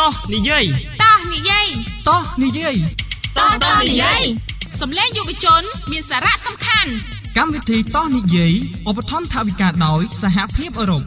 Tohនិយាយសំឡេងយុវជនមានសារៈសំខាន់កម្មវិធីតោះនិយាយឧបត្ថម្ភថវិកាដោយសហភាពអឺរ៉ុប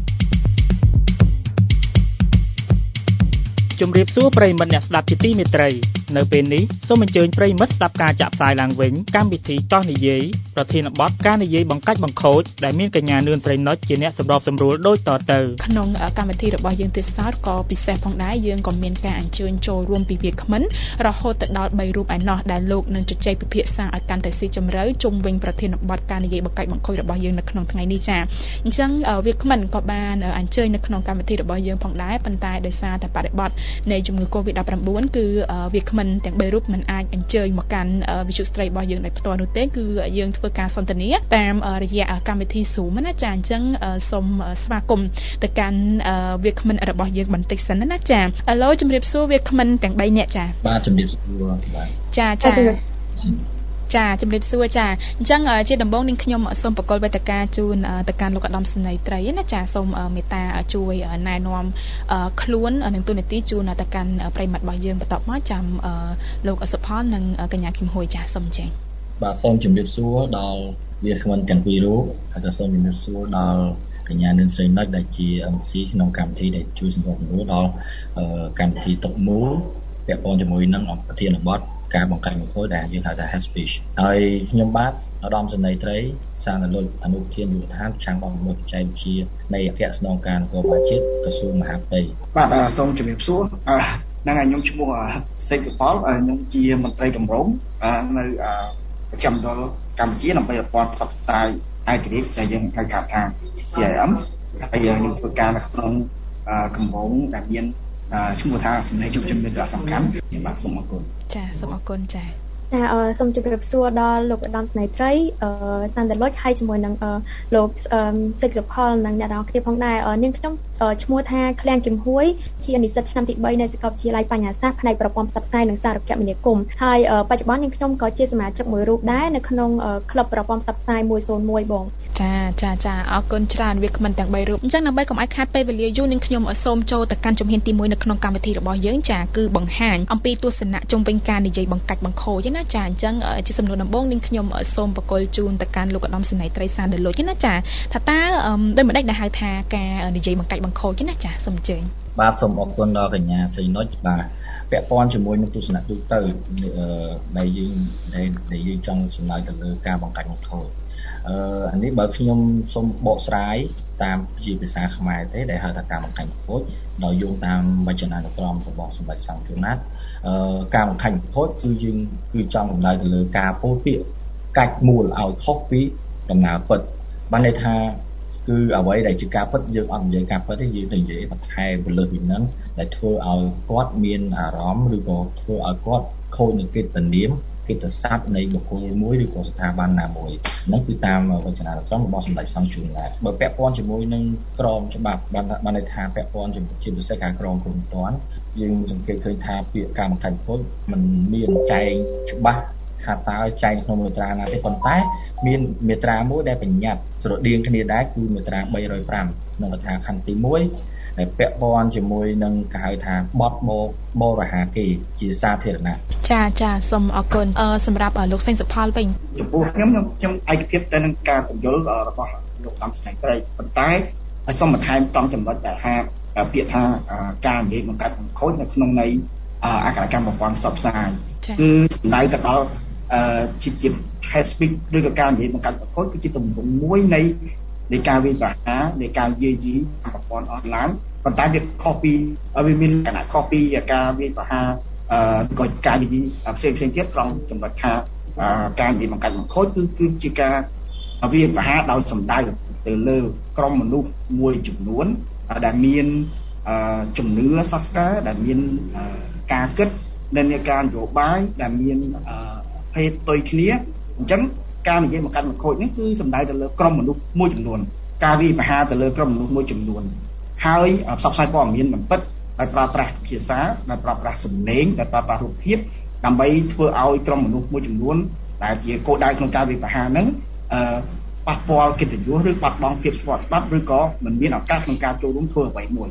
ជំរាបសួរប្រិយមិត្តអ្នកស្ដាប់ជាទីមេត្រីនៅពេលនេះសូមអញ្ជើញប្រិយមិត្តស្ដាប់ការចាក់ផ្សាយឡើងវិញកម្មវិធីតោះនិយាយប្រធានបទការនិយាយបង្កាច់បង្ខូចដែលមានកញ្ញានឿនត្រីណុចជាអ្នកសម្របសម្រួលដូចតទៅក្នុងកម្មវិធីរបស់យើងទៀតសោតក៏ពិសេសផងដែរយើងក៏មានការអញ្ជើញចូលរួមពីវាគ្មិនរហូតទៅដល់3រូបឯណោះដែលលោកនឹងជជែកពិភាក្សាឲ្យកាន់តែស៊ីជម្រៅជុំវិញប្រធានបទការនិយាយបង្កាច់បង្ខូចរបស់យើងនៅក្នុងថ្ងៃនេះចាអញ្ចឹងវាគ្មិនក៏បានអញ្ជើញនៅក្នុងកម្មវិធីរបស់យើងផងដែរប៉ុន្តែដោយសារតែបរិបទនៃជំងឺ Covid-19 គឺវាគ្មិនទាំង3រូបមិនអាចអញ្ជើញមកកាន់វិទ្យុស្ត្រីរបស់យើងដោយផ្ទាល់នោះទេគឺយើងធ្វើការសន្ទនាតាមរយៈកម្មវិធី Zoom ណាចាអញ្ចឹងសូមស្វាគមន៍ទៅកាន់វាគ្មិនរបស់យើងបន្តិចសិនណាចាឥឡូវជំរាបសួរវាគ្មិនទាំង3នាក់ចាបាទជំរាបសួរបាទចាជំរាបសួរចាអញ្ចឹងជាដំបូងនាងខ្ញុំសូមបកលវេទិកាជូនទៅកាន់លោកឧត្តមសេនីយ៍ត្រីណាចាសូមមេត្តាជួយណែនាំខ្លួននឹងទូនាទីជូនទៅកាន់ប្រិយមិត្តរបស់យើងបន្តមកចាំលោកសុផលនិងកញ្ញាគឹមហួយចាសូមចេញបាទសូមជំរាបសួរដល់វាគ្មិនទាំងពីររូបហើយក៏សូមជំរាបសួរដល់កញ្ញានឿនស្រីណុចដែលជា MC ក្នុងកម្មវិធីដែលជួយសម្របសម្រួលដល់កម្មវិធីតុកមូលពាក់ព័ន្ធជាមួយនឹងប្រធានបទការបង្កាច់បង្ខូចដែលយើងហៅថា head speech ហើយខ្ញុំបាទឧត្តមសេនីយ៍ត្រីសានលុយអនុប្រធានយុវដ្ឋានខាងបងប្អូនបច្ចេកវិទ្យានៃអគ្គស្នងការនគរបាលជាតិក្រសួងមហាផ្ទៃបាទសូមជំរាបសួរហ្នឹងហើយខ្ញុំឈ្មោះសេកសុផលខ្ញុំជាមន្ត្រីគម្រោងនៅប្រចាំដល់កម្ពុជាដើម្បីឲ្យព័ន្ធផ្សព្វផ្សាយឯករាជ្យដែលយើងហៅកាត់ថា CIM ហើយខ្ញុំធ្វើការនៅក្នុងគម្រោងដែលមានឈ្មោះថាសម្លេងយុវជនមានសារៈសំខាន់បាទសូមអរគុណចាសូមអរគុណចាសូមជម្រាបសួរដល់លោកឧត្តមសេនីយ៍ត្រីសានដលុចហើយជាមួយនឹងលោកសេកសុផលនិងអ្នកទាំងអស់គ្នាផងដែរនាងខ្ញុំឈ្មោះថាឃ្លាំងគឹមហួយជានិស្សិតឆ្នាំទី3នៅសាកលវិទ្យាល័យបញ្ញាសាស្ត្រផ្នែកប្រព័ន្ធផ្សព្វផ្សាយនិងសារគមនាគមន៍ហើយបច្ចុប្បន្ននាងខ្ញុំក៏ជាសមាជិកមួយរូបដែរនៅក្នុងក្លឹបប្រព័ន្ធផ្សព្វផ្សាយ101បងចាអរគុណច្រើនវាគ្មិនទាំង3រូបអញ្ចឹងដើម្បីកុំឲ្យខាតពេលវេលាយូរនាងខ្ញុំសូមចូលទៅកាន់ជំហានទី1នៅក្នុងកម្មវិធីរបស់យើងចាគឺបង្ហាញអំពីទស្សនៈជុំវិញការនិយាយបង្កាច់បង្ខូចណាចាអញ្ចឹងជាសំណួរដំបូងនាងខ្ញុំសូមបកលជូនទៅកាន់លោកឧត្តមសេនីយ៍ត្រីសានដលុចណាចាថាតើដោយម្ដេចដែលហៅថាការនិយាយបង្កាច់បង្ខូចណាចាសូមអញ្ជើញបាទសូមអរគុណដល់កញ្ញាស្រីនុចបាទពាក់ព័ន្ធជាមួយនឹងទស្សនៈទូទៅដែលយើងចង់សម្ដៅទៅលើការបង្កាច់បង្ខូចអានេះបើខ្ញុំសូមបកស្រាយតាមជាភាសាខ្មែរទេដែលហៅថាការបង្កាច់បង្ខូចដោយយោងតាមវចនានុក្រមរបស់សម្ដេចសង្ឃជួនណាតការបង្កាច់បង្ខូចគឺចង់សម្ដៅទៅលើការពោលពាក្យកាច់មូលឲ្យខុសពីដំណើរពិតបានន័យថាគឺអ្វីដែលជាការពិតយើងអត់និយាយការពិតទេយើងនិយាយបន្ថែមលើពីហ្នឹងដែលធ្វើឲ្យគាត់មានអារម្មណ៍ឬក៏ធ្វើឲ្យគាត់ខូចនូវកិត្តិនាមកិត្តិស័ព្ទនៃបុគ្គលមួយឬក៏ស្ថាប័នណាមួយហ្នឹងគឺតាមវចនានុក្រមរបស់សម្ដេចសង្ឃជួនណាតបើពាក់ព័ន្ធជាមួយនឹងក្រមច្បាប់បានន័យថាពាក់ព័ន្ធជាពិសេសការក្រមព្រំប្រទានយើងសង្កេតឃើញថាពាក្យការបង្កាច់បង្ខូចมันមានចែងច្បាស់ថាតើចែងក្នុងមាត្រាណាទេប៉ុន្តែមានមាត្រាមួយដែលបញ្ញត្តិស្រដៀងគ្នាដែរគឺមាត្រា305ក្នុងកថាខណ្ឌទី1ដែលពាក់ព័ន្ធជាមួយនឹងគេហៅថាបទបរិហាគេជាសាធារណៈចាសូមអរគុណសម្រាប់លោកសេងសុផលវិញចំពោះខ្ញុំឯកភាពទៅនឹងការពន្យល់របស់លោកសំស្នេហ៍ត្រីប៉ុន្តែឲ្យសូមបន្ថែមតំចំណុចដែលថាពាក្យថាការនិយាយបង្កាច់បង្ខូចនៅក្នុងន័យអក្សរកម្មប្រព័ន្ធផ្សព្វផ្សាយគឺសំដៅទៅដល់ជា head speech ឬក៏ការនិយាយបង្កាច់បង្ខូចគឺជាទម្រង់មួយនៃការវិភាគនៃការយាយីប្រព័ន្ធអនឡាញប៉ុន្តែវាខុសពីវាមានលក្ខណៈខុសពីការវិភាគក៏ការយាយីផ្សេងទៀតត្រង់ចំណុចថាការនិយាយបង្កាច់បង្ខូចគឺជាការវិភាគដោយសំដៅទៅលើក្រុមមនុស្សមួយចំនួនដែលមានជំនឿសាសនាដែលមានការគិតនិន្នាការនយោបាយដែលមានភេទផ្ទុយគ្នាអញ្ចឹងការនិយាយបង្កាច់បង្ខូចនេះគឺសំដៅទៅលើក្រុមមនុស្សមួយចំនួនការវិភាគទៅលើក្រុមមនុស្សមួយចំនួនហើយផ្សព្វផ្សាយព័ត៌មានមិនពិតដោយប្រើប្រាស់ភាសាដោយប្រើប្រាស់សំឡេងដោយប្រើប្រាស់រូបភាពដើម្បីធ្វើឲ្យក្រុមមនុស្សមួយចំនួនដែលជាគោលដៅក្នុងការវិភាគហ្នឹងប៉ះពាល់កិត្តិយសឬបាត់បង់ភាពស្របច្បាប់ឬក៏មិនមានឱកាសក្នុងការចូលរួមធ្វើអ្វីមួយ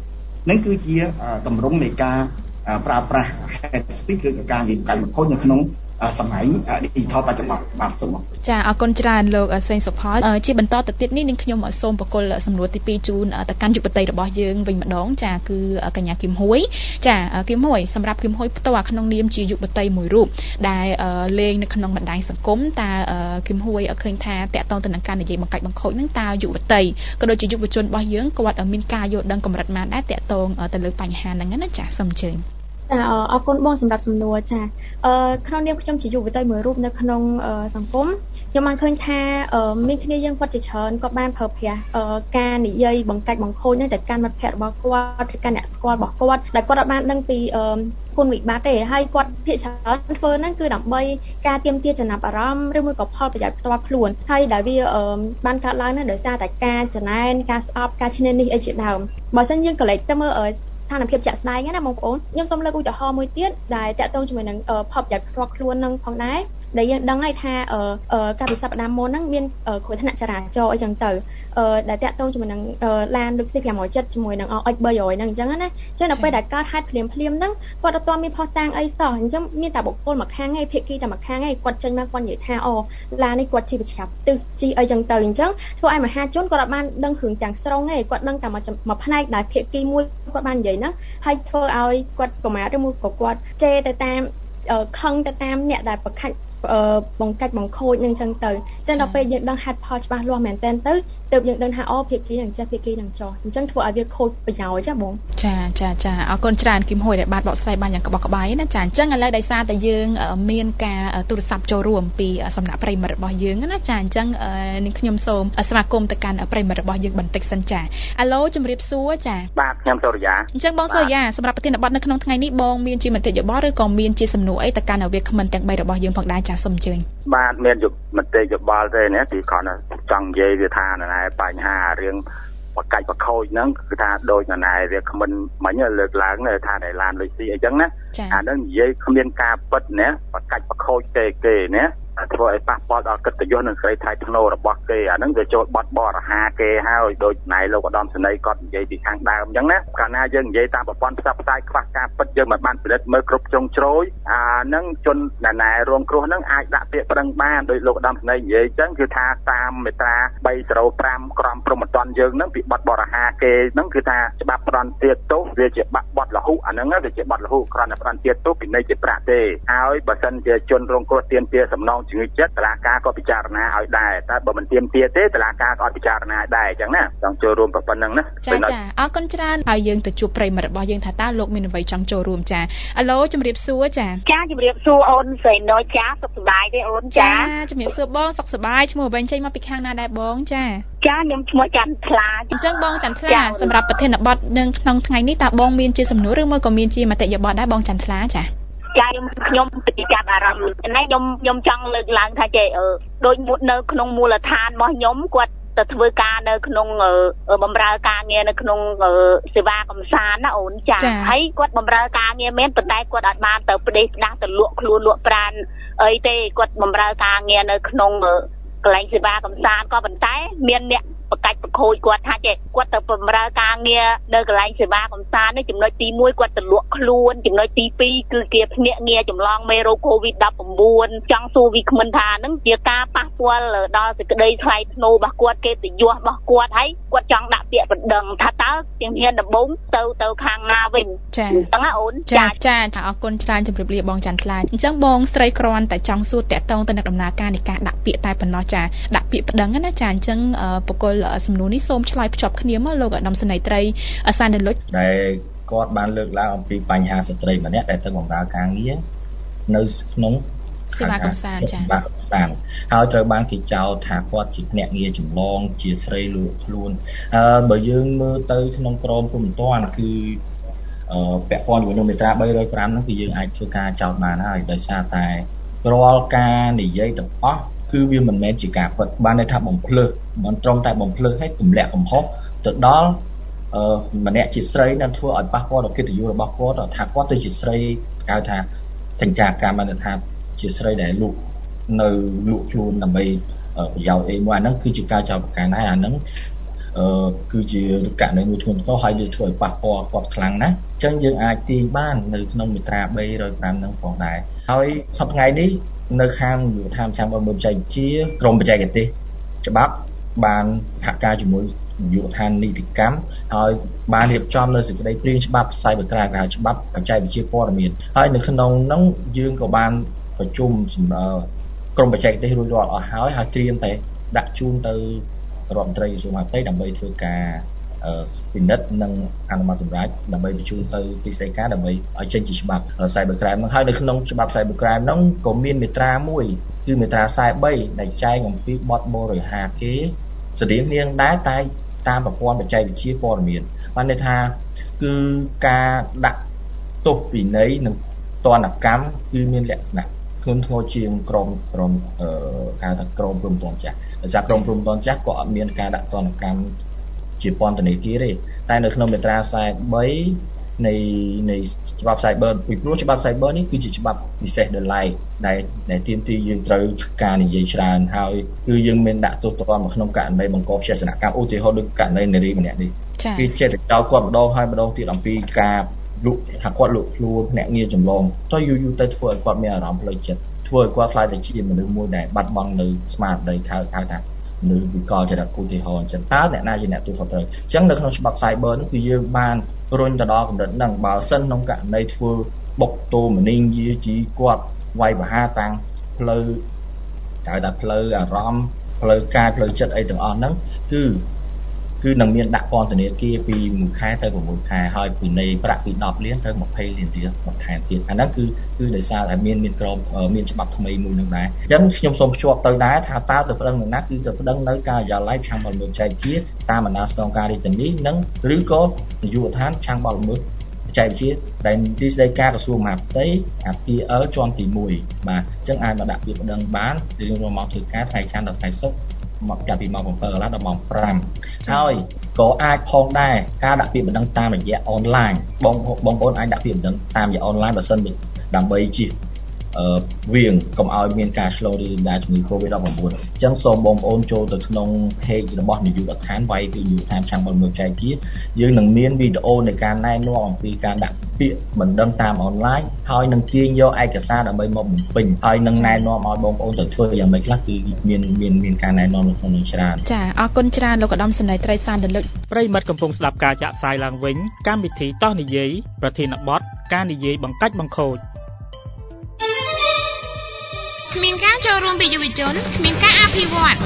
នឹងគឺជាតម្រង់នៃការប្រើប្រាស់ head speech ឬក៏ការនិយាយកាយបង្ខូចនៅក្នុងសម័យ digital បច្ចុប្បន្នបាទសូមចាអរគុណច្រើនលោកសេងសុផលជាបន្តទៅទៀតនេះនឹងខ្ញុំសូមបកគលសំណួរទី2ជូនទៅកាន់យុវតីរបស់យើងវិញម្ដងចាគឺកញ្ញាគឹមហួយចាគឹមហួយសម្រាប់គឹមហួយផ្ទាល់ក្នុងនាមជាយុវតីមួយរូបដែលលេងនៅក្នុងបណ្ដាញសង្គមតើគឹមហួយឃើញថាតកតងទៅនឹងការនិយាយបង្កាច់បង្ខូចនឹងតើយុវតីក៏ដូចជាយុវជនរបស់យើងគាត់មានការយល់ដឹងកម្រិតណាដែរតកតងទៅលើបញ្ហាហ្នឹងណាចាសូមអញ្ជើញអរគុណបងសម្រាប់សំណួរចាក្នុងនាមខ្ញុំជាយុវតីមួយរូបនៅក្នុងសង្គមខ្ញុំបានឃើញថាមានគ្នាយើងគាត់ជាច្រើនក៏បានប្រើប្រាស់ការនិយាយបង្កាច់បង្ខូចនឹងទៅកាន់មិត្តភ័ក្តិរបស់គាត់ឬកាន់អ្នកស្គាល់របស់គាត់ដែលគាត់អាចបានដឹងពីគុណវិបត្តិទេហើយគាត់ភាគច្រើនធ្វើហ្នឹងគឺដើម្បីការទាមទារចំណាប់អារម្មណ៍ឬមួយក៏ផលប្រយោជន៍ផ្ទាល់ខ្លួនហើយដែលវាបានកើតឡើងហ្នឹងដោយសារតែការចំណែនការស្អប់ការឈ្នានីសអីជាដើមបើមិនយើងក៏លេចទៅមើលស្ថានភាពជាក់ស្ដែងណាបងប្អូនខ្ញុំសូមលើកឧទាហរណ៍មួយទៀតដែលតាក់ទងជាមួយនឹងផលប្រយោជន៍ផ្ទាល់ខ្លួននឹងផងដែរដែលយើងដឹងហើយថាការពិសោធន៍ផ្ដាំមុនហ្នឹងមានគ្រោះថ្នាក់ចរាចរណ៍អីចឹងទៅដែលតាក់ទងជាមួយនឹងឡាន Luxy 570ជាមួយនឹង X 300ហ្នឹងអញ្ចឹងណាចឹងដល់ពេលដែលកើតហេតុភ្លាមហ្នឹងគាត់អត់ទាន់មានផុសតាងអីសោះអញ្ចឹងមានតែបុគ្គលមួយខាងឯងភាគីតែមួយខាងឯងគាត់ចេញមកគាត់និយាយថាឡាននេះគាត់ជីវច្ឆាប់ទិសជីអីចឹងទៅអញ្ចឹងធ្វើឲ្យមហាជនគាត់អត់បានដឹងរឿងទាំងស្រុងឯងគាត់ដឹងតែមួយផ្នែកដែលភាគីមួយគាត់បាននិយាយហ្នឹងហើយធ្វើឲ្យគាត់ប្រមាថឬមួយក៏គាត់ជេរទៅតាមខឹងទៅតាមអ្នកដែលបង្កាច់បង្ខូចនឹងចឹងទៅចឹងដល់ពេលយើងដឹងហេតុផលច្បាស់លាស់មែនតើទើបយើងដឹងថាភាគីនឹងចេះភាគីនឹងចោះអញ្ចឹងធ្វើឲ្យវាខូចប្រយោជន៍ចាបងចាអរគុណច្រើនគឹមហួយដែលបានបកស្រាយបានយ៉ាងក្បោះក្បាយណាចាអញ្ចឹងឥឡូវដោយសារតែយើងមានការទូរស័ព្ទចូលរួមពីសំណាក់ប្រិយមិត្តរបស់យើងណាចាអញ្ចឹងនាងខ្ញុំសូមស្វាគមន៍ទៅកាន់ប្រិយមិត្តរបស់យើងបន្តិចសិនចាអាឡូជំរាបសួរចាបាទខ្ញុំសូរិយាអញ្ចឹងបងសូរិយាសម្រាប់ប្រធានបទនៅក្នុងថ្ងៃនេះបងមានជាមតិយោបល់ឬក៏មានជាសំណួរអីទៅកាន់វាគ្មិនទាំង3របស់យើងផងដែរចាសូមអញ្ជើញបាទមានមតិយោបល់ទេណាទីគ្រាន់តែចង់និយាយវាថាណែបញ្ហារឿងបកាច់បខូចហ្នឹងគឺថាដូចណែវាគ្មិនមិញលើកឡើងថាដែលឡានលុយស៊ីអីចឹងណាអាហ្នឹងនិយាយគ្មានការពិតណាបកាច់បខូចគេណាធ្វើឲ្យប៉ះពាល់ដល់កិត្តិយសនិងសេរីថ្លៃថ្នូររបស់គេអាហ្នឹងវាចូលបត់បរហាគេហើយដូចណៃលោកឧត្តមសេនីយ៍គាត់និយាយពីខាងដើមអញ្ចឹងណាកាលណាយើងនិយាយតាមប្រព័ន្ធផ្សព្វផ្សាយខ្វះការពិតយើងមិនបានពិនិត្យមើលគ្រប់ជ្រុងជ្រោយអាហ្នឹងជនណែរងគ្រោះហ្នឹងអាចដាក់ពាក្យប្តឹងបានដោយលោកឧត្តមសេនីយ៍និយាយអញ្ចឹងគឺថាតាមមាត្រា305ក្រមព្រហ្មទណ្ឌយើងហ្នឹងពីបត់បរហាគេហ្នឹងគឺថាច្បាប់ផ្ដន្ទាទោសវាជាបត់លហុអាហ្នឹងវាជាបត់លហុគ្រាន់តែផ្ដន្ទាទោសពីនៃជាប្រាក់ទេហើយបើសិនជាជនរងគ្រោះទាមទារសំណងជំងឺចិត្តតុលាការក៏ពិចារណាឲ្យដែរតែបើមិនទាមទារទេតុលាការក៏អត់ពិចារណាដែរអញ្ចឹងណាចង់ចូលរួមប៉ុណ្្នឹងណាចាអរគុណច្រើនហើយយើងទៅជួបប្រិយមិត្តរបស់យើងថាតើលោកមានអ្វីចង់ចូលរួមចាអាឡូជំរាបសួរចាជំរាបសួរអូនសេណូចាសុខសប្បាយទេអូនចាជំរាបសួរបងសុខសប្បាយឈ្មោះអ្វីចេញមកពីខាងណាដែរបងចាខ្ញុំឈ្មោះចន្ទថ្លាអញ្ចឹងបងចន្ទថ្លាសម្រាប់ប្រធានបទនៅក្នុងថ្ងៃនេះតើបងមានជាសំណួរឬមួយក៏មានជាមតិយោបល់ដែរបងចន្ទថ្លាចាខ្ញុំពិចារណាអារម្មណ៍ណាខ្ញុំចង់លើកឡើងថាចេះដូចនៅក្នុងមូលដ្ឋានរបស់ខ្ញុំគាត់ទៅធ្វើការនៅក្នុងបម្រើការងារនៅក្នុងសេវាកំសាន្តណាអូនចាហើយគាត់បម្រើការងារមែនប៉ុន្តែគាត់អត់បានទៅផ្ដេសផ្ដាស់ទៅលក់ខ្លួនលក់ប្រាណអីទេគាត់បម្រើការងារនៅក្នុងកន្លែងសេវាកំសាន្តក៏ប៉ុន្តែមានអ្នកបកាច់បខូចគាត់ថាចេះគាត់ទៅបម្រើការងារនៅកន្លែងសេវាកំសាន្តនេះចំណុចទី1គាត់ទៅលក់ខ្លួនចំណុចទី2គឺគេភ្នាក់ងារចម្លងមេរោគ COVID-19 ចង់សួរវិក្កាមថានឹងជាការប៉ះពាល់ដល់សេចក្តីថ្លៃថ្នូររបស់គាត់កិត្តិយសរបស់គាត់ហើយគាត់ចង់ដាក់ពាក្យបណ្ដឹងថាតើជំហានដំបូងទៅខាងណាវិញចាហ្នឹងណាអូនចាអរគុណច្រើនជម្រាបលាបងច័ន្ទថ្លាអញ្ចឹងបងស្រីគ្រាន់តែចង់សួរតាក់ទងទៅនឹងដំណើរការនៃការដាក់ពាក្យតែប៉ុណ្ណោះចាដាក់ពាក្យបណ្ដឹងណាចាអញ្ចឹងបកគលសំណួរនេះសូមឆ្លើយភ្ជាប់គ្នាមកលោកឧត្តមសេនីយ៍ត្រីសានដលុចដែលគាត់បានលើកឡើងអំពីបញ្ហាស្ត្រីម្នាក់ដែលទៅបម្រើការងារនៅក្នុងសេវាកំសាន្តចា៎បានហើយត្រូវបានគេចោទថាគាត់ជាភ្នាក់ងារចម្លងជាស្រីលក់ខ្លួនបើយើងមើលទៅក្នុងក្រមព្រហ្មទណ្ឌគឺពាក់ព័ន្ធជាមួយនឹងមាត្រា305ហ្នឹងគឺយើងអាចធ្វើការចោទបានហើយដោយសារតែរាល់ការនិយាយទាំងអស់គឺវាមិនមែនជាការពិតបានន័យថាបំភ្លឺមិនត្រឹមតែបំភ្លឺឲ្យទម្លាក់កំហុសទៅដល់ម្នាក់ជាស្រីនឹងធ្វើឲ្យប៉ះពាល់ដល់កិត្តិយសរបស់គាត់ថាគាត់ទៅជាស្រីហៅថាសញ្ចាកម្មបានថាជាស្រីដែលលក់ខ្លួនដើម្បីប្រយោជន៍អីមួយអាហ្នឹងគឺជាការចោទប្រកាន់ហើយអាហ្នឹងគឺជាករណីមួយធ្ងន់ធ្ងរហើយវាធ្វើឲ្យប៉ះពាល់គាត់ខ្លាំងណាស់អញ្ចឹងយើងអាចទាញបាននៅក្នុងមាត្រា305នឹងផងដែរហើយសប្តាហ៍ថ្ងៃនេះនៅខាងយុវធម៌ចាំបើមើលបច្ចេកវិទ្យាក្រមបច្ចេកទេសច្បាប់បានសហការជាមួយយុវដ្ឋាននីតិកម្មហើយបានរៀបចំនៅសេចក្តីព្រាងច្បាប់ Cybercrime គេហៅច្បាប់បច្ចេកវិទ្យាព័ត៌មានហើយនៅក្នុងនោះយើងក៏បានប្រជុំក្រមបច្ចេកទេសរួចរាល់អស់ហើយត្រៀមតែដាក់ជូនទៅរដ្ឋមន្ត្រីក្រសួងមហាផ្ទៃដើម្បីធ្វើការពិនិត្យនិងអនុម័តសម្រាប់ដើម្បីបញ្ជូនទៅទីស្តីការដើម្បីឲ្យចេញជាច្បាប់ Cybercrime ហ្នឹងហើយនៅក្នុងច្បាប់ Cybercrime ហ្នឹងក៏មានមាត្រាមួយគឺមាត្រា43ដែលចែងអំពីបទបរិហាគេស្តីនាងដែរតែតាមប្រព័ន្ធបច្ចេកវិទ្យាព័ត៌មានបានន័យថាគឺការដាក់ទោសពិន័យនិងទណ្ឌកម្មគឺមានលក្ខណៈធ្ងន់ធ្ងរជាងក្រមការថាក្រមព្រំដែនចាស់ដោយសារក្រមព្រំដែនចាស់ក៏អត់មានការដាក់ទណ្ឌកម្មជាពន្ធនាគារទេតែនៅក្នុងមាត្រា43នៃច្បាប់ Cyber ពីព្រោះច្បាប់ Cyber នេះគឺជាច្បាប់ពិសេសដោយឡែកដែលទាមទារយើងត្រូវការនិយាយច្រើនហើយគឺយើងមានដាក់ទោសទណ្ឌនៅក្នុងករណីបង្កផ្ទះសនកម្មឧទាហរណ៍ដូចករណីនារីម្នាក់នេះគឺចេះតែចោលគាត់ម្ដងហើយម្ដងទៀតអំពីការលុកថាគាត់លុកខ្លួនភ្នាក់ងារចម្លងទៅយូរទៅធ្វើឲ្យគាត់មានអារម្មណ៍ផ្លូវចិត្តធ្វើឲ្យគាត់ខ្លាចតែជាមនុស្សមួយដែលបាត់បង់នៅស្មារតីហៅថានៅវិកលចរិតឧទាហរណ៍អញ្ចឹងតើអ្នកណាជាអ្នកទូខុសត្រូវអញ្ចឹងនៅក្នុងច្បាប់ Cyber នោះគឺយើងបានរុញទៅដល់កម្រិតហ្នឹងបើសិនក្នុងករណីធ្វើបុកតូមនីងយាជីគាត់វាយប្រហារតាំងផ្លូវហៅថាផ្លូវអារម្មណ៍ផ្លូវកាយផ្លូវចិត្តអីទាំងអស់ហ្នឹងគឺនឹងមានដាក់ពន្ធនាគារពី1ខែទៅ6ខែហើយពីនៃប្រាក់ពី10លានទៅ20លានទៀតបន្ថែមទៀតអាហ្នឹងគឺដោយសារតែមានក្រមមានច្បាប់ថ្មីមួយនឹងដែរអញ្ចឹងខ្ញុំសូមភ្ជាប់ទៅដែរថាតើទៅប្តឹងនឹងណាគឺទៅប្តឹងនៅការិយាល័យឆាំងបលល្មើសបច្ចេកវិទ្យាតាមបណ្ដាស្នងការរាជធានីនិងឬក៏នាយកដ្ឋានឆាំងបលល្មើសបច្ចេកវិទ្យាដែលទីស្តីការក្រសួងមហាផ្ទៃអាគារ L ជាន់ទី1បាទអញ្ចឹងអាចមកដាក់ពាក្យប្តឹងបានរៀងរាល់ម៉ោងធ្វើការថ្ងៃច័ន្ទដល់ថ្ងៃសុក្រមកចាប់ពីម៉ោង7កន្លះដល់ម៉ោង5ហើយក៏អាចផងដែរការដាក់ពាក្យបណ្ដឹងតាមរយៈអនឡាញបងប្អូនអាចដាក់ពាក្យបណ្ដឹងតាមរយៈអនឡាញបើសិនដើម្បីជៀសវាងកុំឲ្យមានការឆ្លងឬដែលជំងឺ COVID-19 អញ្ចឹងសូមបងប្អូនចូលទៅក្នុង page របស់នាយកដ្ឋានវាយពីនាយកដ្ឋានឆាំងបលល្មើសបច្ចេកវិទ្យាយើងនឹងមានវីដេអូនៃការណែនាំអំពីការដាក់ពាក្យបណ្ដឹងតាមអនឡាញហើយនឹងទាញយកឯកសារដើម្បីមកបំពេញហើយនឹងណែនាំឲ្យបងប្អូនទៅធ្វើយ៉ាងម៉េចខ្លះគឺមានការណែនាំនៅក្នុងនោះច្រើនចាអរគុណច្រើនលោកឧត្តមសេនីយ៍ត្រីសានដលុចប្រិមិត្តកំពុងស្ដាប់ការចាក់ផ្សាយឡើងវិញកម្មវិធីតោះនិយាយប្រធានបទការនិយាយបង្កាច់បង្ខូចគ្មានការចូលរួមពីយុវជនគ្មានការអភិវឌ្ឍ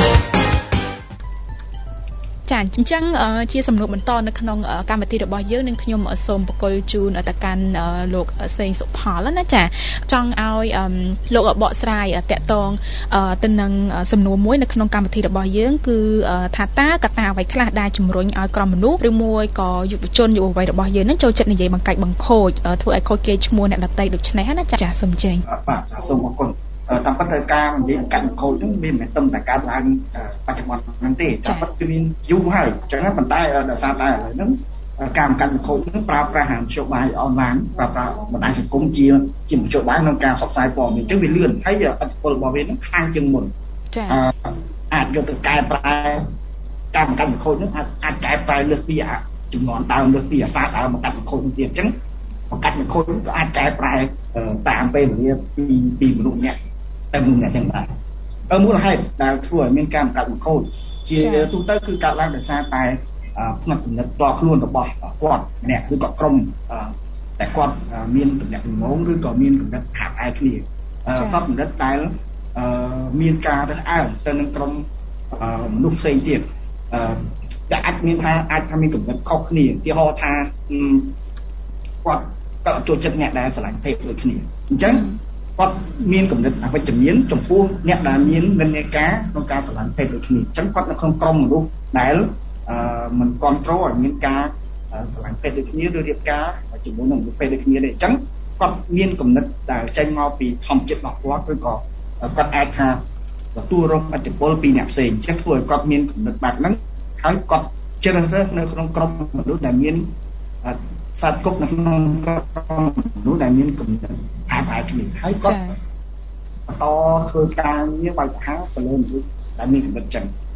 ចាអញ្ចឹងជាសំណួរបន្តនៅក្នុងកម្មវិធីរបស់យើងនឹងខ្ញុំសូមបកលជូនទៅកាន់លោកសេងសុផលណាចាចង់ឲ្យលោកបកស្រាយតាក់ទងទៅនឹងសំណួរមួយនៅក្នុងកម្មវិធីរបស់យើងគឺថាតើកត្តាអ្វីខ្លះដែលជំរុញឲ្យក្រុមមនុស្សឬមួយក៏យុវជនយុវវ័យរបស់យើងនឹងចូលចិត្តនិយាយបង្កាច់បង្ខូចធ្វើឲ្យខូចគេឈ្មោះអ្នកដទៃដូចនេះណាចាសូមចេញបាទសូមអរគុណតាមពិតទៅការនិយាយកាត់ខូចហ្នឹងមានមិនត្រឹមតែការឡើងបច្ចុប្បន្នហ្នឹងទេតាមពិតគឺមានយូរហើយអញ្ចឹងប៉ុន្តែដោយសារតែឥឡូវហ្នឹងការកាត់ខូចហ្នឹងប្រើប្រាស់ហៅនយោបាយអនឡាញប្រើប្រាស់បណ្ដាញសង្គមជានយោបាយក្នុងការផ្សព្វផ្សាយព័ត៌មានអញ្ចឹងវាលឿនហើយអត្ថប្រយោជន៍របស់វាហ្នឹងខ្លាំងជាងមុនចាអាចយកទៅកែប្រែការកាត់ខូចហ្នឹងអាចកែប្រែលើសពីចំនួនដើមលើសពីអាសាដើមមកកាត់ខូចទៀតអញ្ចឹងបង្កាត់ខូចក៏អាចកែប្រែតាមពេលវេលាពីមនុស្សម្នាក់តែមនុស្សម្នាក់ចឹងដែរមូលហេតុដែលធ្វើឲ្យមានការបង្កើតបង្ខូចជាទូទៅគឺកើតឡើងដោយសារតែផ្នែកគំនិតផ្ទាល់ខ្លួនរបស់គាត់ម្នាក់ឬក៏ក្រុមតែគាត់មានគំនិតងងឬក៏មានគំនិតខាត់ឯគ្នាផ្នែកគំនិតដែលមានការរើសអើងទៅនឹងក្រុមមនុស្សផ្សេងទៀតដែលអាចមានគំនិតខុសគ្នាឧទាហរណ៍ថាគាត់ក៏ចូលចិត្តអ្នកដែលស្រឡាញ់ភេទដូចគ្នាអញ្ចឹងគាត់មានគំនិតអវិជ្ជមានចំពោះអ្នកដែលមាននិន្នាការក្នុងការស្រឡាញ់ភេទដូចគ្នាអញ្ចឹងគាត់នៅក្នុងក្រុមមនុស្សដែលមិនគ្រប់គ្រងឲ្យមានការស្រឡាញ់ភេទដូចគ្នាឬរៀបការជាមួយនឹងភេទដូចគ្នាទេអញ្ចឹងគាត់មានគំនិតដែលចេញមកពីធម្មជាតិរបស់គាត់ឬក៏គាត់អាចថាទទួលរងឥទ្ធិពលពីអ្នកផ្សេងអញ្ចឹងធ្វើឲ្យគាត់មានគំនិតបែបហ្នឹងហើយគាត់ជ្រើសរើសនៅក្នុងក្រុមមនុស្សដែលមានសាទគប់នៅក្នុងក្រុមមនុស្សដែលមានគំនិតអាប់អាយគ្នាហើយគាត់បន្តធ្វើការងារវាយប្រហារទៅលើមនុស្សដែលមានគំនិតចឹង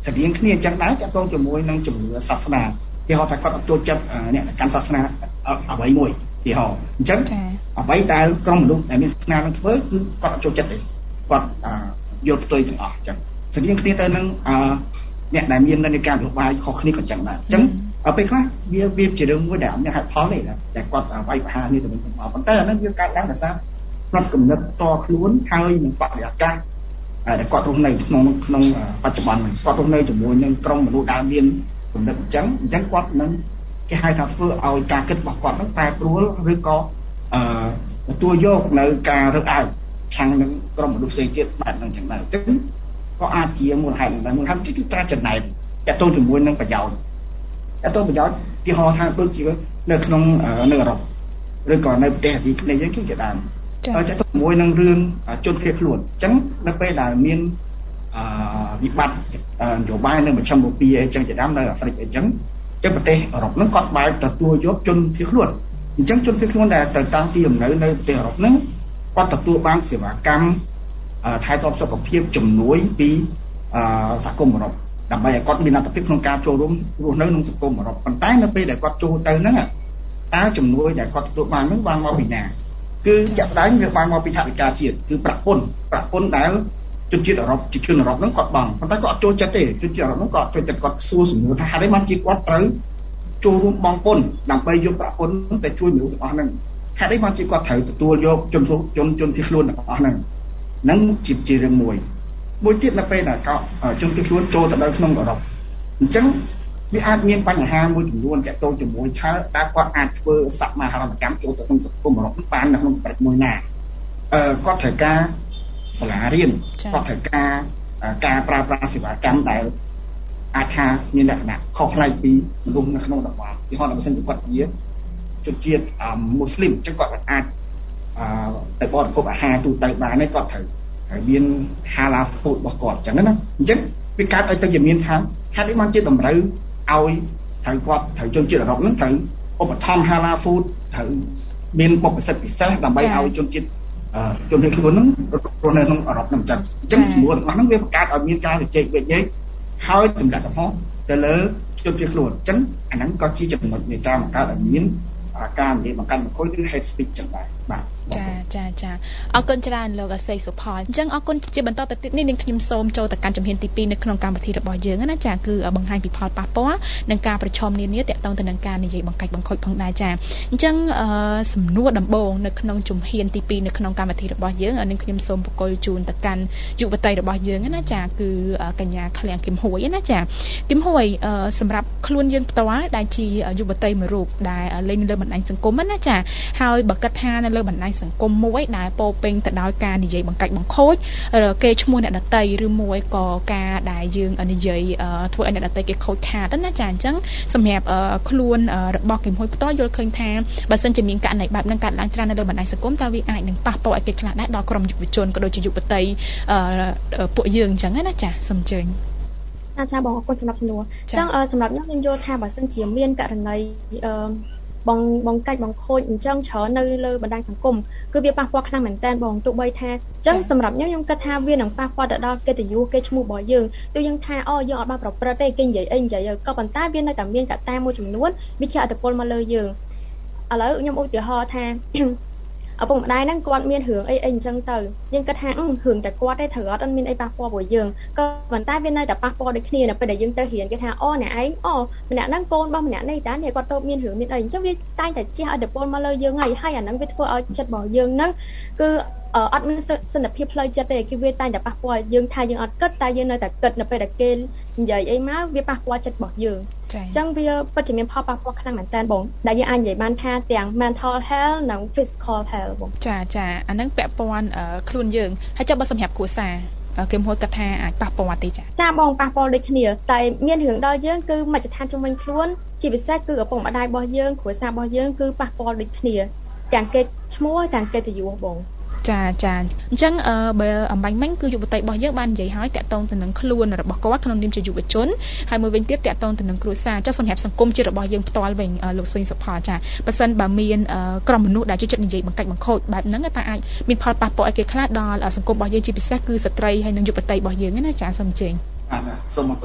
ស្រៀងគ្នាអញ្ចឹងដែរតាក់ទងជាមួយនឹងជំនឿសាសនាគេហៅថាគាត់អត់ចូលចិត្តអ្នកកាន់សាសនាអ្វីមួយទីហោអញ្ចឹងអ្វីដែលក្រុមមនុស្សដែលមានសាសនានឹងធ្វើគឺគាត់អត់ចូលចិត្តទេគាត់យល់ផ្ទុយទាំងអស់អញ្ចឹងស្រៀងគ្នាទៅនឹងអ្នកដែលមាននិន្នាការនយោបាយខុសគ្នាក៏អញ្ចឹងដែរអញ្ចឹងពេលខ្លះវាជារឿងមួយដែលមានហេតុផលទេតែគាត់វាយប្រហារនេះទៅវិញទៅមកប៉ុន្តែអានោះវាកើតឡើងដោយសារផ្នត់គំនិតតខ្លួនហើយនឹងបរិយាកាសដែលគាត់រស់នៅក្នុងបច្ចុប្បន្ននេះគាត់រស់នៅជាមួយនឹងក្រុមមនុស្សដែលមានគំនិតអញ្ចឹងគាត់នឹងគេហៅថាធ្វើឲ្យការគិតរបស់គាត់នឹងប្រែប្រួលឬក៏ទទួលយកនៅការរើសអើងខាងនឹងក្រុមមនុស្សផ្សេងទៀតបែបហ្នឹងអញ្ចឹងដែរអញ្ចឹងក៏អាចជាមូលហេតុដែលមូលហេតុគឺត្រាចំណែកតទៅជាមួយនឹងប្រយោជន៍តទៅប្រយោជន៍ទីហោថាដូចជានៅក្នុងនៅអឺរ៉ុបឬក៏នៅប្រទេសអាស៊ីអាគ្នេយ៍យើងគឺជាដើមហើយតទៅជាមួយនឹងរឿងជនភៀសខ្លួនអញ្ចឹងនៅពេលដែលមានវិបត្តិនយោបាយនៅមជ្ឈមបូព៌ាអញ្ចឹងជាដើមនៅអាហ្វ្រិកអញ្ចឹងប្រទេសអឺរ៉ុបហ្នឹងគាត់បែរទទួលយកជនភៀសខ្លួនអញ្ចឹងជនភៀសខ្លួនដែលទៅតាំងទីលំនៅនៅប្រទេសអឺរ៉ុបហ្នឹងគាត់ទទួលបានសេវាកម្មថែទាំសុខភាពជំនួយពីសហគមន៍អឺរ៉ុបដើម្បីឲ្យគាត់មានលទ្ធភាពក្នុងការចូលរួមរស់នៅក្នុងសង្គមអឺរ៉ុបប៉ុន្តែនៅពេលដែលគាត់ចូលទៅហ្នឹងតើជំនួយដែលគាត់ទទួលបានហ្នឹងបានមកពីណាគឺជាក់ស្ដែងវាបានមកពីថវិកាជាតិគឺប្រាក់ពន្ធដែលជនជាតិអឺរ៉ុបជាជនអឺរ៉ុបហ្នឹងគាត់បង់ប៉ុន្តែគាត់អត់ចូលចិត្តទេជនជាតិអឺរ៉ុបហ្នឹងគាត់ចូលចិត្តគាត់សួរសំណួរថាហេតុអីបានជាគាត់ត្រូវចូលរួមបង់ពន្ធដើម្បីយកប្រាក់ពន្ធទៅជួយមនុស្សទាំងអស់ហ្នឹងហេតុអីបានជាគាត់ត្រូវទទួលយកជនភៀសខ្លួនទាំងអស់ហ្នឹងជារឿងមួយទៀតនៅពេលដែលជនភៀសខ្លួនចូលទៅដល់ក្នុងអឺរ៉ុបអញ្ចឹងវាអាចមានបញ្ហាមួយចំនួនទាក់ទងជាមួយថាតើគាត់អាចធ្វើសមាហរណកម្មចូលទៅក្នុងសង្គមអឺរ៉ុបបាននៅក្នុងកម្រិតមួយណាគាត់ត្រូវការសាលារៀនគាត់ត្រូវការប្រើប្រាស់សេវាកម្មដែលអាចថាមានលក្ខណៈខុសប្លែកពីមនុស្សនៅក្នុងតំបន់ពីហោះបើសិនជាគាត់ជាជនជាតិមូស្លីមអញ្ចឹងគាត់អាចទៅបរិភោគអាហារទូទៅបានទេគាត់ត្រូវមាន halal food របស់គាត់អញ្ចឹងណាអញ្ចឹងវាកើតឲ្យទៅជាមានថាហេតុអីបានជាតម្រូវឲ្យត្រូវជនជាតិអឺរ៉ុបហ្នឹងត្រូវឧបត្ថម្ភ halal food ត្រូវមានបុព្វសិទ្ធិពិសេសដើម្បីឲ្យជនជាតិជនភៀសខ្លួនហ្នឹងរស់នៅក្នុងអឺរ៉ុបហ្នឹងអញ្ចឹងស្មួតរបស់ហ្នឹងវាបង្កើតឲ្យមានការជជែកវែកញែកហើយតម្លាក់កំហុសទៅលើជនភៀសខ្លួនអញ្ចឹងអាហ្នឹងក៏ជាចំណុចនៃការបង្កើតឲ្យមានការនិយាយបង្កើតបង្ខូចឬ hate speech ចឹងដែរបាទចាអរគុណច្រើនលោកអសេសុផលអញ្ចឹងអរគុណជាបន្តទៅទៀតនេះនឹងខ្ញុំសូមចូលទៅកាន់ជំហានទី2នៅក្នុងកម្មវិធីរបស់យើងណាចាគឺបង្ហាញពីផលប៉ះពាល់និងការប្រឈមនានាទាក់ទងទៅនឹងការនិយាយបង្កាច់បង្ខូចផងដែរចាអញ្ចឹងសំណួរដំបូងនៅក្នុងជំហានទី2នៅក្នុងកម្មវិធីរបស់យើងនឹងខ្ញុំសូមបកលជូនទៅកាន់យុវតីរបស់យើងណាចាគឺកញ្ញាឃ្លាំងគឹមហួយណាចាគឹមហួយសម្រាប់ខ្លួនយើងផ្ទាល់ដែលជាយុវតីមួយរូបដែលលេងនៅលើបណ្ដាញសង្គមណាចាហើយបើគិតថានៅលើបណ្ដាញសង្គមមួយដែលពោពេញទៅដោយការនិយាយបង្កាច់បង្ខូចគេឈ្មោះអ្នកដតីឬមួយក៏ការដែលយើងនិយាយធ្វើឲ្យអ្នកដតីគេខូចខាតណាចាអញ្ចឹងសម្រាប់ខ្លួនរបស់គឹមហួយផ្ទាល់យល់ឃើញថាបើសិនជាមានករណីបែបហ្នឹងកើតឡើងច្រើននៅលើបណ្ដាញសង្គមតើវាអាចនឹងប៉ះពាល់ឲ្យគេខ្លះដែរដល់ក្រុមយុវជនក៏ដូចជាយុវតីពួកយើងអញ្ចឹងណាចាសូមអញ្ជើញចាបងអរគុណសម្រាប់សំណួរអញ្ចឹងសម្រាប់ខ្ញុំយល់ថាបើសិនជាមានករណីបងកាច់បងខូចអញ្ចឹងច្រើននៅលើបណ្ដាញសង្គមគឺវាប៉ះពាល់ខ្លាំងមែនតើបងទោះបីថាអញ្ចឹងសម្រាប់ខ្ញុំគិតថាវានឹងប៉ះពាល់ទៅដល់កិត្តិយសគេឈ្មោះរបស់យើងដូចយើងថាយើងអត់បានប្រព្រឹត្តទេគេនិយាយអីនិយាយក៏ប៉ុន្តែវានៅតែមានកត្តាមួយចំនួនវាជាឥទ្ធិពលមកលើយើងឥឡូវខ្ញុំឧទាហរណ៍ថាឪពុកម្ដាយហ្នឹងគាត់មានរឿងអីអញ្ចឹងទៅយើងគិតថារឿងតែគាត់ទេត្រូវអត់មានអីប៉ះពាល់ព្រោះយើងក៏ប៉ុន្តែវានៅតែប៉ះពាល់ដូចគ្នានៅពេលដែលយើងទៅរៀនគេថាអ្នកឯងម្នាក់ហ្នឹងកូនរបស់ម្នាក់នេះតានេះគាត់ទៅមានរឿងមានអីអញ្ចឹងវាតែងតែជះឥទ្ធិពលមកលើយើងហើយអាហ្នឹងវាធ្វើឲ្យចិត្តរបស់យើងហ្នឹងគឺអត់មានសន្តិភាពផ្លូវចិត្តទេគឺវាតែងតែប៉ះពាល់យើងថាយើងអត់គិតតែយើងនៅតែគិតនៅពេលដែលគេនិយាយអីមកវាប៉ះពាល់ចិត្តរបស់យើងអញ្ចឹងវាពិតជាមានផលប៉ះពាល់ខ្លាំងមែនតើបងដែលយើងអាចនិយាយបានថាទាំង mental health និង physical health បងចាអាហ្នឹងពាក់ព័ន្ធខ្លួនយើងហើយចុះបើសម្រាប់គ្រួសារគឹមហួយគាត់ថាអាចប៉ះពាល់ទេចាបងប៉ះពាល់ដូចគ្នាតែមានរឿងដល់យើងគឺមជ្ឈដ្ឋានជំនាញខ្លួនជាពិសេសគឺឪពុកម្ដាយរបស់យើងគ្រួសាររបស់យើងគឺប៉ះពាល់ដូចគ្នាទាំងគេឈ្មោះទាំងកិត្តិយសបងចាអញ្ចឹងបើអំបញ្ញមិញគឺយុវតីរបស់យើងបាននិយាយហើយតាក់ទងទៅនឹងខ្លួនរបស់គាត់ក្នុងនាមជាយុវជនហើយមួយវិញទៀតតាក់ទងទៅនឹងគ្រួសារចុះសម្រាប់សង្គមជាតិរបស់យើងផ្ទាល់វិញលោកសេងសុផលចាបើសិនបើមានក្រុមមនុស្សដែលចូលចិត្តនិយាយបង្កាច់បង្ខូចបែបហ្នឹងតែអាចមានផលប៉ះពាល់ឲ្យគេខ្លះដល់សង្គមរបស់យើងជាពិសេសគឺស្ត្រីហើយនិងយុវតីរបស់យើងណាចាសូមជើញសូមអរគុណ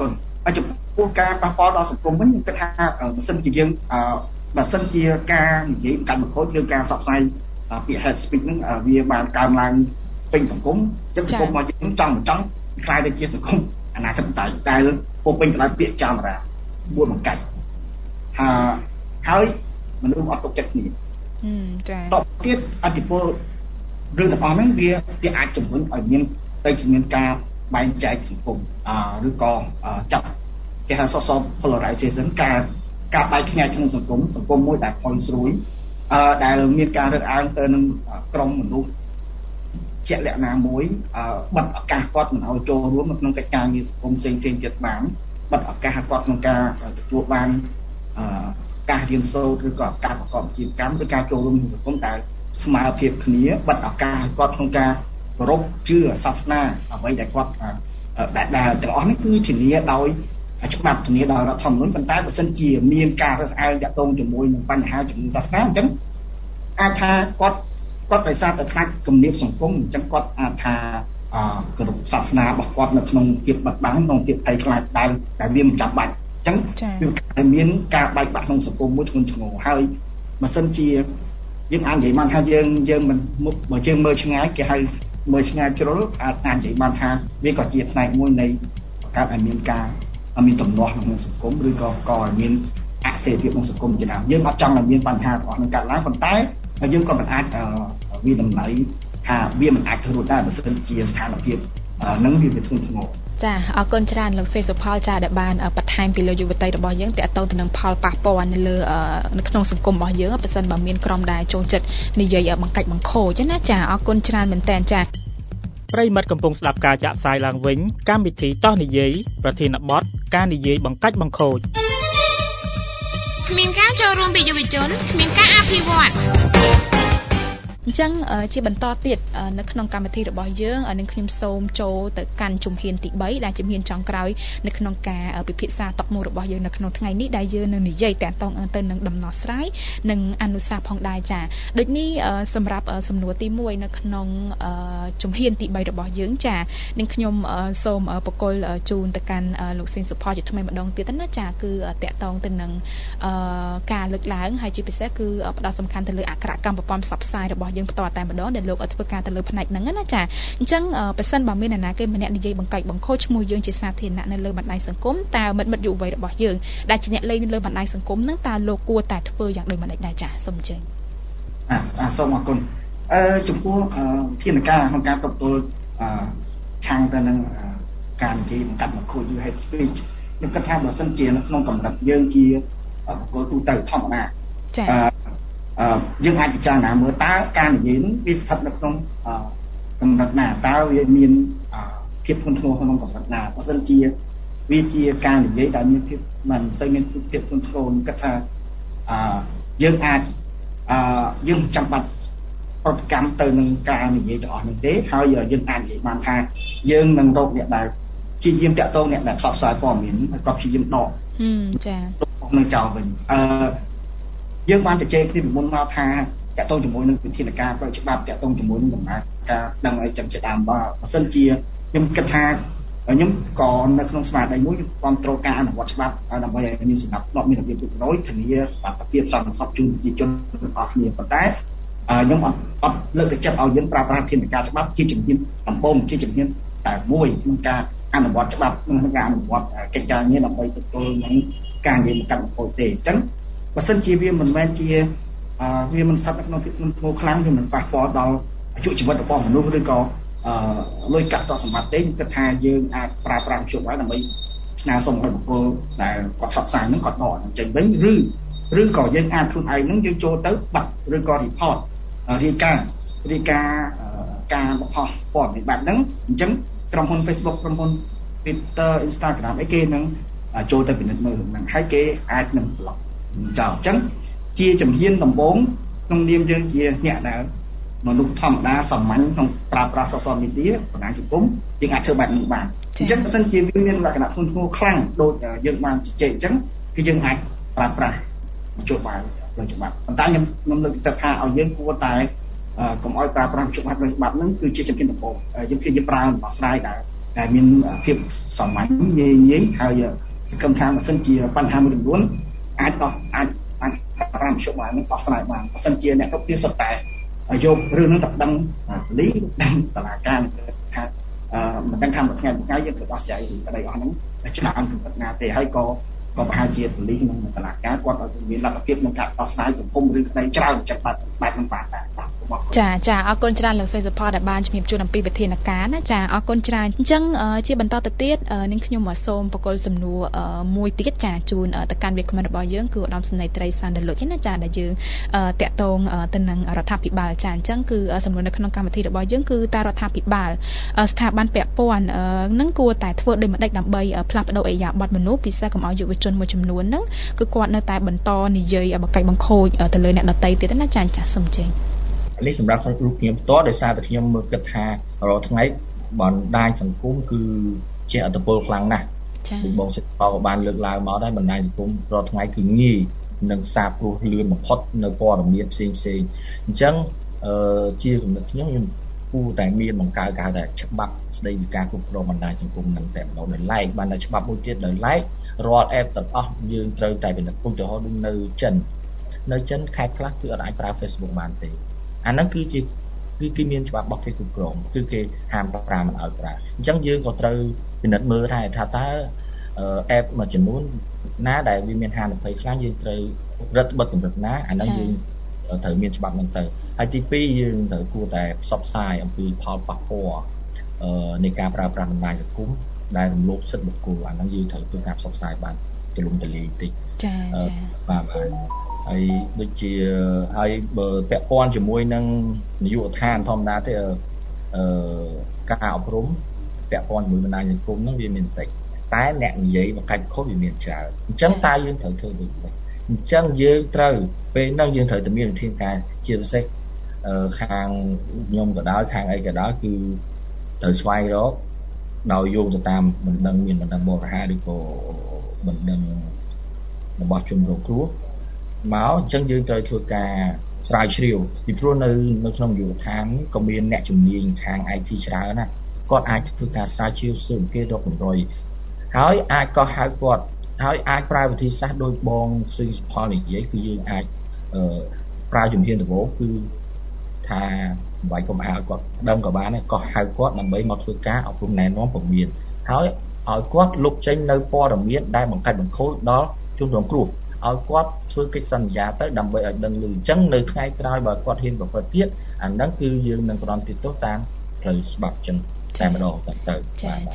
ចំពោះការប៉ះពាល់ដល់សង្គមវិញខ្ញុំគិតថាបើសិនជាយើងបើសិនជាការនិយាយកាត់បង្ខូចឬការផ្សព្វផ្សាយពាក្យ hate speech ហ្នឹងវាបានកើនឡើងពេញសង្គមចឹងសង្គមរបស់យើងចង់ខ្លាយទៅជាសង្គមអនាធិបតេយ្យដែលពោពេញទៅដោយពាក្យចោលរាបួនបង្កាច់ហើយមនុស្សអត់ទុកចិត្តគ្នាចា៎តបទៀតអធិពលរឿងទាំងអស់ហ្នឹងវាអាចជំរុញឲ្យមានទៅជាមានការបែងចែកសង្គមឬក៏ចាប់គេហៅ social polarization ការបែកខ្ញែកក្នុងសង្គមមួយដែលផុយស្រួយដែលមានការរើសអើងទៅនឹងក្រុមមនុស្សជាក់លាក់ណាមួយបិទឱកាសគាត់មិនឲ្យចូលរួមនៅក្នុងកិច្ចការងារសង្គមផ្សេងៗទៀតបានបិទឱកាសគាត់ក្នុងការទទួលបានការរៀនសូត្រឬក៏ការប្រកបអាជីវកម្មឬការចូលរួមក្នុងសង្គមដែលស្មើភាពគ្នាបិទឱកាសគាត់ក្នុងការគោរពជឿសាសនាអ្វីដែលគាត់ដែលទាំងអស់នេះគឺធានាដោយច្បាប់ធានាដោយរដ្ឋធម្មនុញ្ញប៉ុន្តែបើសិនជាមានការរើសអើងទាក់ទងជាមួយនឹងបញ្ហាជំនឿសាសនាអញ្ចឹងអាចថាគាត់ដោយសារតែខ្លាចគំនាបសង្គមអញ្ចឹងគាត់អាចថាគោរពសាសនារបស់គាត់នៅក្នុងភាពបិទបាំងក្នុងភាពភ័យខ្លាចដែលវាមិនចាំបាច់អញ្ចឹងវាមានការបែកបាក់ក្នុងសង្គមមួយធ្ងន់ធ្ងរហើយបើសិនជាយើងអាចនិយាយបានថាយើងមិនបើយើងមើលឆ្ងាយគេហៅមើលឆ្ងាយជ្រុលអាចនិយាយបានថាវាក៏ជាផ្នែកមួយនៃបង្កើតឲ្យមានការមានទំនាស់ក្នុងសង្គមឬក៏ឲ្យមានអក្សរភាពក្នុងសង្គមជាដើមយើងអត់ចង់ឲ្យមានបញ្ហារបស់នឹងកើតឡើងប៉ុន្តែយើងក៏មិនអាចវាតម្លៃថាវាមិនអាចធ្វើដែរបើសិនជាស្ថានភាពនឹងវាធ្ងន់ធ្ងរចាអរគុណច្រើនលោកសេសុផលចាដែលបានបន្ថែមពីលើយុវតីរបស់យើងទាក់ទងទៅនឹងផលប៉ះពាល់នៅលើនៅក្នុងសង្គមរបស់យើងបើសិនបើមានក្រុមដែលចូលចិត្តនិយាយបង្កាច់បង្ខូចណាចាអរគុណច្រើនមែនតើចាប្រិមិត្តកំពុងស្ដាប់ការចាក់ផ្សាយឡើងវិញកម្មវិធីតោះនិយាយប្រធានបទការនិយាយបង្កាច់បង្ខូចគ្មានការចូលរួមពីយុវជនគ្មានការអភិវឌ្ឍអញ្ចឹងជាបន្តទៀតនៅក្នុងកម្មវិធីរបស់យើងនឹងខ្ញុំសូមចូលទៅកាន់ជំហានទី3ដែលជំហានចុងក្រោយនៅក្នុងការពិភាក្សាតុមួយរបស់យើងនៅក្នុងថ្ងៃនេះដែលយើងនឹងនិយាយតាក់ទងទៅនឹងដំណោះស្រាយនិងអនុសាសន៍ផងដែរចាដូចនេះសម្រាប់សំណួរទី1នៅក្នុងជំហានទី3របស់យើងចានឹងខ្ញុំសូមបកគលជូនទៅកាន់លោកសេងសុផលជាថ្មីម្ដងទៀតណាចាគឺតាក់ទងទៅនឹងការលើកឡើងហើយជាពិសេសគឺផ្ដោតសំខាន់ទៅលើអក្សរកម្មប្រព័ន្ធផ្សព្វផ្សាយរបស់យើងផ្ទាល់តែម្ដងដែលលោកឲ្យធ្វើការទៅលើផ្នែកហ្នឹងណាចាអញ្ចឹងបើសិនបើមានអ្នកណាគេម្នាក់និយាយបង្កាច់បង្ខូចឈ្មោះយើងជាសាធារណៈនៅលើបណ្ដាញសង្គមតើមិត្តយុវវ័យរបស់យើងដែលជាអ្នកលេងនៅលើបណ្ដាញសង្គមហ្នឹងតើលោកគួរតែធ្វើយ៉ាងដូចម្ដេចដែរចាសូមអញ្ជើញសូមអរគុណចំពោះធានការក្នុងការទប់ទល់ឆាំងទៅនឹងការនិយាយបង្កាច់បង្ខូច hate speech ខ្ញុំគិតថាបើសិនជានៅក្នុងកម្រិតយើងជាបុគ្គលទូទៅធម្មតាចាយើងអាចពិចារណាមើលតើការនិយាយនេះវាស្ថិតនៅក្នុងកម្រិតណាតើវាមានភាពធ្ងន់ធ្ងរក្នុងកម្រិតណាបើសិនជាវាជាការនិយាយដែលមានភាពមិនសូវមានភាពធ្ងន់ធ្ងរគិតថាយើងអាចយើងចាំបាច់ប្រតិកម្មទៅនឹងការនិយាយទាំងអស់នេះទេហើយយើងអាចនិយាយបានថាយើងនឹងរកអ្នកដែលជាយាមតាក់ទងអ្នកដែលផ្សព្វផ្សាយព័ត៌មានហើយក៏ព្យាយាមដកចានឹងចោលវិញយើងបានជជែកគ្នាពីមុនមកថាតាក់ទងជាមួយនឹងវិធានការផ្លូវច្បាប់តាក់ទងជាមួយនឹងដំណើរការដឹងអីចឹងជាដើមបើសិនជាខ្ញុំគិតថាខ្ញុំក៏នៅក្នុងស្មារតីមួយខ្ញុំគ្រប់គ្រងការអនុវត្តច្បាប់ដើម្បីឲ្យមានសណ្ដាប់ធ្នាប់មានរបៀបរៀបរយធានាសុខភាពសន្តិសុខជូនប្រជាជនទាំងអស់គ្នាប៉ុន្តែខ្ញុំអត់លើកទឹកចិត្តឲ្យយើងប្រើប្រាស់វិធានការច្បាប់ជាជំនាញដំបូងជាជំនាញតែមួយក្នុងការអនុវត្តច្បាប់ក្នុងការអនុវត្តកិច្ចការងារដើម្បីទទួលនឹងការងារបង្កាត់បង្ខូចទេអញ្ចឹងបើសិនជាវាមិនមែនជាវាមិនស្ថិតនៅក្នុងភាពធ្ងន់ធ្ងរខ្លាំងវាមិនប៉ះពាល់ដល់អាយុជីវិតរបស់មនុស្សឬក៏លុយកាក់តសម្បត្តិទេខ្ញុំគិតថាយើងអាចប្រើប្រាស់ជប់ហើយដើម្បីស្នើសុំឲ្យបុគ្គលដែលគាត់ផ្សព្វផ្សាយហ្នឹងគាត់ដកចេញវិញឬក៏យើងអាចខ្លួនឯងហ្នឹងយើងចូលទៅបាត់ឬក៏ report រាយការណ៍ការបង្ហោះព័ត៌មានបែបហ្នឹងអញ្ចឹងក្រុមហ៊ុន Facebook ក្រុមហ៊ុន Twitter Instagram អីគេនឹងចូលទៅពិនិត្យមើលហ្នឹងហើយគេអាចនឹង block ចោលអញ្ចឹងជាជំហានដំបូងក្នុងនាមយើងជាអ្នកដែលមនុស្សធម្មតាសាមញ្ញក្នុងប្រើប្រាស់ social media បណ្ដាញសង្គមយើងអាចធ្វើបែបនេះបានអញ្ចឹងបើសិនជាវាមានលក្ខណៈធ្ងន់ធ្ងរខ្លាំងដូចយើងបានជជែកអញ្ចឹងគឺយើងអាចប្រើប្រាស់ជួបបានផ្លូវច្បាប់ប៉ុន្តែខ្ញុំលើកទឹកថាឲ្យយើងគួរតែកុំឲ្យប្រើប្រាស់ជួបបានផ្លូវច្បាប់ហ្នឹងគឺជាជំហានដំបូងយើងព្យាយាមប្រើដំណោះស្រាយដែលមានភាពសាមញ្ញងាយហើយសង្ឃឹមថាបើសិនជាបញ្ហាមួយចំនួនអាចប្រាំជុំបានដោះស្រាយបានបើសិនជាអ្នកគ្រប់គ្រងសុទ្ធតែយករឿងហ្នឹងទៅដឹងប៉ូលីសដឹងតុលាការថាមិនដឹងថាមួយថ្ងៃយើងត្រូវដោះស្រាយក្តីអស់ហ្នឹងច្រើនពីប៉ុណ្ណាទេហើយក៏ប្រហែលជាប៉ូលីសនិងតុលាការគាត់ឲ្យមានលទ្ធភាពក្នុងការដោះស្រាយសង្គមឬក្តីច្រើនចិត្តបែបហ្នឹងបាទចាអរគុណច្រើនលោកសេសុផលដែលបានជំរាបជូនអំពីវិធានការណាចាអរគុណច្រើនអញ្ចឹងជាបន្តទៅទៀតនាងខ្ញុំសូមបកគលសំណួរមួយទៀតចាជូនទៅកាន់វាគ្មិនរបស់យើងគឺឧត្តមសេនីយ៍ត្រីសានដលុចណាចាដែលយើងតាក់ទងទៅនឹងរដ្ឋាភិបាលចាអញ្ចឹងគឺសំណួរនៅក្នុងកម្មវិធីរបស់យើងគឺតើរដ្ឋាភិបាលស្ថាប័នពាក់ព័ន្ធនឹងគួរតែធ្វើដូចម្តេចដើម្បីផ្លាស់ប្ដូរឥរិយាបថមនុស្សពិសេសកុំឲ្យយុវជនមួយចំនួនហ្នឹងគឺគាត់នៅតែបន្តនិយាយបកាច់បង្ខូចទៅលើអ្នកដទៃទៀតណាចាសូមចេញនេះសម្រាប់រូបខ្ញុំផ្ទាល់ដោយសារតែខ្ញុំមើលគិតថារាល់ថ្ងៃបណ្ដាញសង្គមគឺជាអត្តពលខ្លាំងណាស់ពីបងសិទ្ធិក៏បានលើកឡើងមកដែរបណ្ដាញសង្គមរាល់ថ្ងៃគឺងាយនឹងសាបព្រោះលឿនបំផុតនៅព័ត៌មានផ្សេងអញ្ចឹងជាគំនិតខ្ញុំគួរតែមានបង្កើតគេហៅថាច្បាប់ស្ដីពីការគ្រប់គ្រងបណ្ដាញសង្គមនឹងតែម្ដងដោយឡែកបានតែច្បាប់មួយទៀតដោយឡែករាល់ app ទាំងអស់យើងត្រូវតែពិនិត្យឧទាហរណ៍ដូចនៅចិនខេត្តខ្លះគឺអត់អាចប្រើ Facebook បានទេអាហ្នឹងគឺមានច្បាប់របស់គេគ្រប់គ្រងគឺគេហាមប្រើមិនឲ្យប្រើអញ្ចឹងយើងក៏ត្រូវពិនិត្យមើលដែរថាតើ app មួយចំនួនណាដែលវាមានហានិភ័យខ្លាំងយើងត្រូវរឹតបន្តឹងកម្រិតណាអាហ្នឹងយើងត្រូវមានច្បាប់ហ្នឹងទៅហើយទី2យើងត្រូវគួរតែផ្សព្វផ្សាយអំពីផលប៉ះពាល់នៃការប្រើប្រាស់បណ្ដាញសង្គមដែលរំលោភសិទ្ធិបុគ្គលអាហ្នឹងយើងត្រូវធ្វើការផ្សព្វផ្សាយបានទូលំទូលាយតិចចាបាទហើយដូចជាហើយបើពាក់ព័ន្ធជាមួយនឹងនយោបាយឋានធម្មតាទេការអប់រំពាក់ព័ន្ធជាមួយបណ្ដាញសង្គមហ្នឹងវាមានតិចតែអ្នកនិយាយបង្កាច់ខុសវាមានច្រើនអញ្ចឹងតើយើងត្រូវធ្វើដូចនេះអញ្ចឹងយើងត្រូវពេលហ្នឹងយើងត្រូវតែមានវិធានការជាពិសេសខាងខ្ញុំក៏ដោយខាងអីក៏ដោយគឺត្រូវស្វែងរកដោយយោងទៅតាមបណ្ដឹងមានបណ្ដឹងបរិហាឬក៏បណ្ដឹងរបស់ជនរងគ្រោះមកអញ្ចឹងយើងត្រូវធ្វើការស្រាវជ្រាវពីព្រោះនៅក្នុងយុវដ្ឋានក៏មានអ្នកជំនាញខាង IT ច្រើនណាគាត់អាចធ្វើការស្រាវជ្រាវស៊ើបអង្កេតរកកម្រយហើយអាចក៏ហៅគាត់ហើយអាចប្រើវិធីសាស្ត្រដោយបងស៊ីផលនិយាយគឺយើងអាចប្រើជំហានដំបូងគឺថាវាយកុំឲ្យគាត់ដឹងក៏បានដែរក៏ហៅគាត់ដើម្បីមកធ្វើការអប់រំណែនាំព័ត៌មានហើយឲ្យគាត់លុបចេញនៅព័ត៌មានដែលបង្កាច់បង្ខូចដល់ជនរងគ្រោះឲ្យគាត់ធ្វើកិច្ចសន្យាទៅដើម្បីឲ្យដឹងលឺអញ្ចឹងនៅថ្ងៃក្រោយបើគាត់ហ៊ានប្រព្រឹត្តទៀតអាហ្នឹងគឺយើងនឹងផ្ដន់ទោសតាមផ្លូវច្បាប់អញ្ចឹងតែម្ដងទៅចាអរ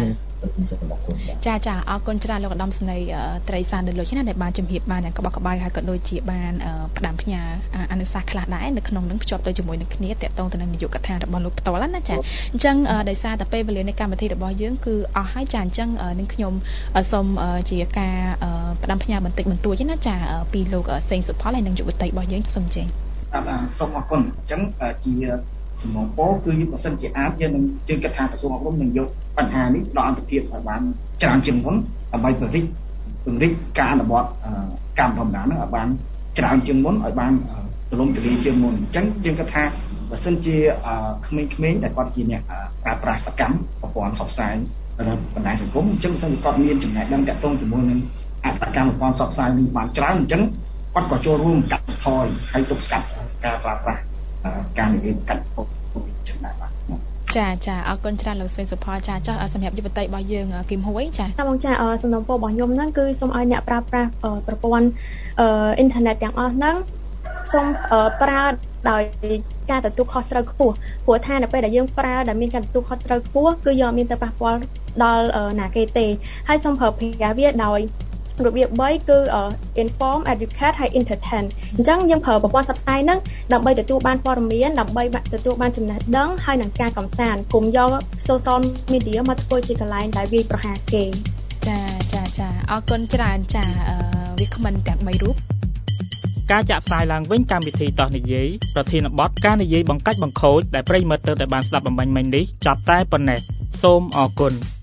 គុណច្រើនលោកឧត្តមសេនីយ៍ត្រីសានដលុចណាដែលបានជំរាបបានយ៉ាងក្បោះក្បាយហើយក៏ដូចជាបានផ្ដាំផ្ញើអនុសាសន៍ខ្លះដែរនៅក្នុងនឹងភ្ជាប់ទៅជាមួយនឹងគ្នាតាក់ទងទៅនឹងនយោបាយកថារបស់លោកផ្ទាល់ណាចាអញ្ចឹងដោយសារតែពេលវេលានៃកម្មវិធីរបស់យើងគឺអស់ហើយចាអញ្ចឹងនឹងខ្ញុំសូមជាការផ្ដាំផ្ញើបន្តិចបន្តួចណាចាពីលោកសេងសុផលហើយនិងយុវតីរបស់យើងសូមចេញសូមអរគុណអញ្ចឹងជាសំណងពោគឺបើសិនជាអាចយើងនឹងជឿគិតថាក្រសួងអប់រំនឹងយកបញ្ហានេះដល់អន្តរភាពឲ្យបានច្រើនជាងមុនដើម្បីពង្រីកការអនុវត្តកម្មធម្មតាហ្នឹងឲ្យបានច្រើនជាងមុនឲ្យបានទូលំទូលាយជាងមុនអញ្ចឹងយើងគិតថាបើសិនជាក្មេងៗដែលគាត់ជាអ្នកប្រើប្រាស់សកម្មប្រព័ន្ធផ្សព្វផ្សាយបណ្ដាញសង្គមអញ្ចឹងបើសិនជាគាត់មានចំណេះដឹងតាក់ទងជាមួយនឹងអត្តកម្មប្រព័ន្ធផ្សព្វផ្សាយនេះបានច្រើនអញ្ចឹងគាត់ក៏ចូលរួមកាត់បន្ថយហើយទប់ស្កាត់ការប្រើប្រាស់ការនិយាយកាត់ពុកចំណាយបាទចាអរគុណច្រើនលោកសេងសុផលចាចោះសម្រាប់យុវតីរបស់យើងគឹមហួយចាបងចាសំណពររបស់ខ្ញុំហ្នឹងគឺសូមឲ្យអ្នកប្រើប្រាស់ប្រព័ន្ធអ៊ីនធឺណិតទាំងអស់ហ្នឹងសូមប្រើដោយការទទួលខុសត្រូវខ្ពស់ព្រោះថានៅពេលដែលយើងប្រើដែលមានការទទួលខុសត្រូវខ្ពស់គឺយកមានទៅប៉ះពាល់ដល់ណាគេទេហើយសូមប្រើប្រាស់វាដោយរបៀប3គឺ inform educate ហើយ entertain អញ្ចឹងយើងប្រើប្រព័ន្ធផ្សព្វផ្សាយហ្នឹងដើម្បីទទួលបានព័ត៌មានដើម្បីទទួលបានចំណេះដឹងហើយនឹងការកំសាន្តកុំយក social media មកធ្វើជាកន្លែងដែលវាយប្រហារគេចាអរគុណច្រើនចាវាគ្មិនទាំង3រូបការចាក់ផ្សាយឡើងវិញកម្មវិធីតោះនិយាយប្រធានបទការនិយាយបង្កាច់បង្ខូចដែលប្រិយមិត្តទើបតែបានស្ដាប់បំបញ្ញមិញនេះចាប់តែប៉ុណ្ណេះសូមអរគុណ